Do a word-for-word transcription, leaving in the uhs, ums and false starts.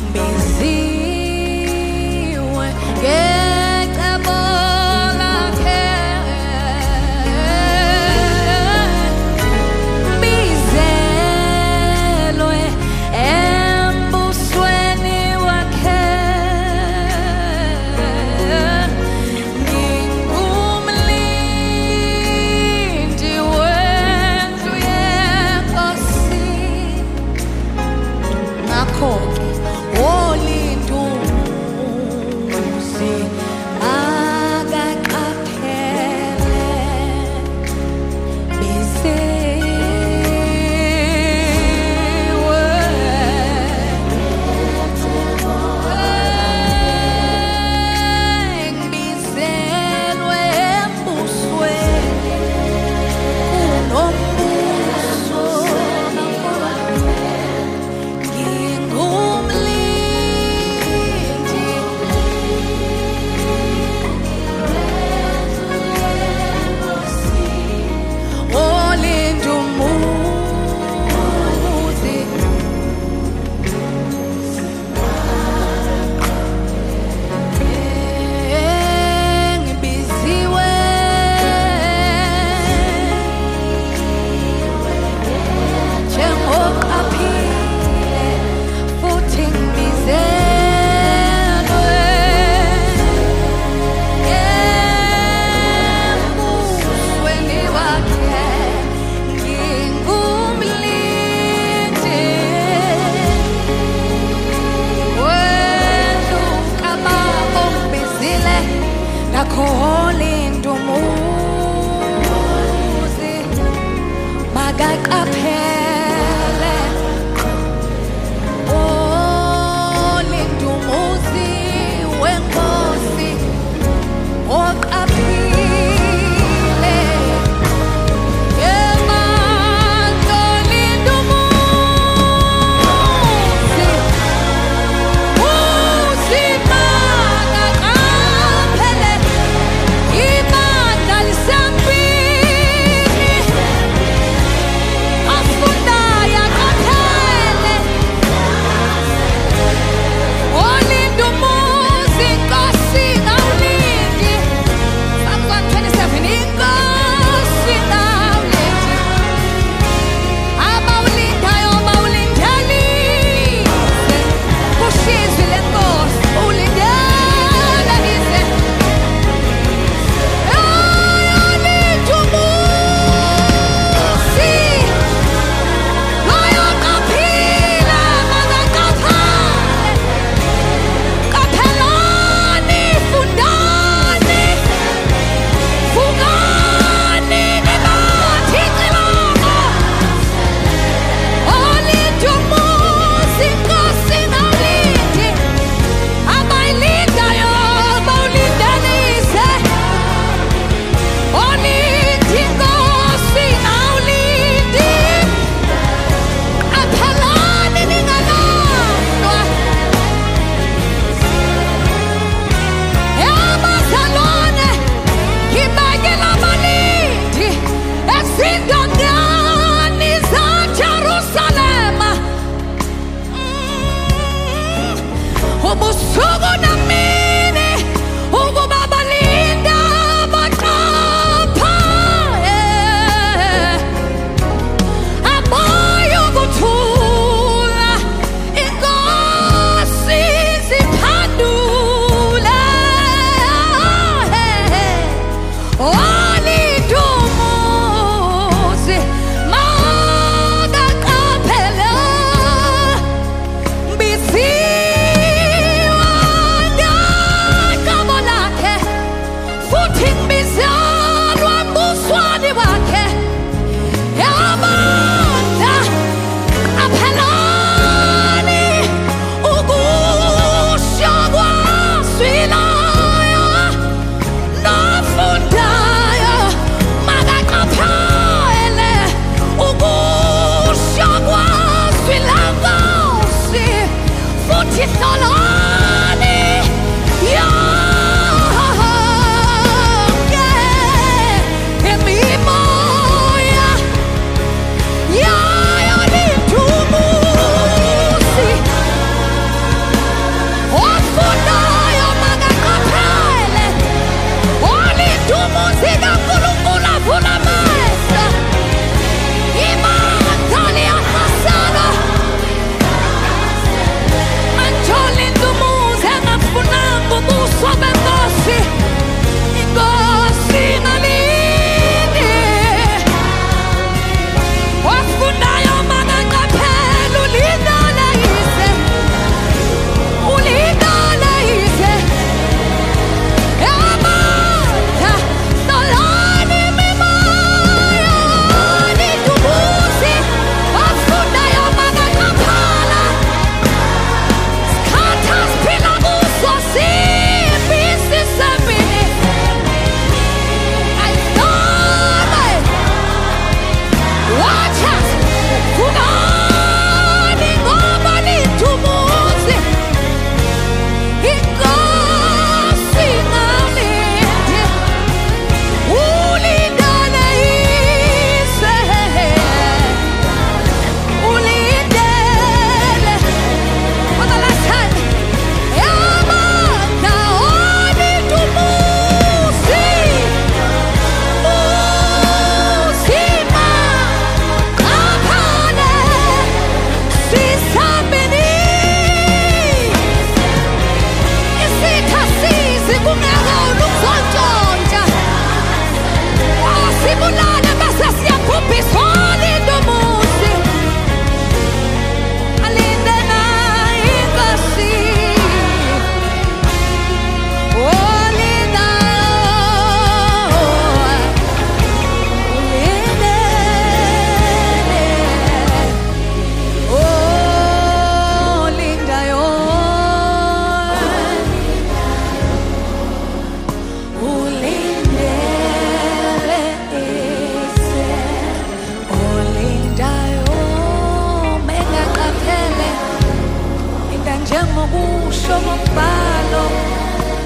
Biziwe ngecebo lakhe, bizelwe embusweni wakhe. Ngingumlindi wendlu yenkosi, ngakho-ke olindumuzi akaqaphele, biziwe ngibizelwe embusweni, kunombuso ngingumlindi olinda umuzi, ngibiziwe njengoqaphile futhi ngibizelwe embusweni wakhe. Ngingumlindi wendlu kababa ongibizile, ngakho olinda umuzi makaqaphele, olinda umuzi wenkosi oqaphile. Yemandla olinda umuzi, uzima akaqaphele, ibandla lisembili, afundayo aqaphele, olinda umuzi inkosi ngawulindi. Psalm one twenty-seven, inkosi ngawulindi, abawulindayo bawulindelise, ushizwe lenkosi ulindele ize. Olinda umuzi, loyo qaphile makaqaphele, qaphelani, fundani, vukani nibathi ncilongo. Olinda umuzi inkosi ngawulindi, abayilindayo bawulindelise, olinda inkosi ngawulindi, qaphelani ningalandwa. Abazalwane ngibekela abalindi ezindongeni zaJerusalema. Ubusuku namini ukuba balinda baqapha, abayukuthula inkosi ziphandule. Olinda umuzi makaqaphele, biziwe ngecebo lakhe, futhi ngibizelwe embusweni wakhe. Yamandla qaphelani, ukusho kwazwi layo, nafundayo makaqaphele, ukusho kwazwi lankosi, futhi njengokusho kombhalo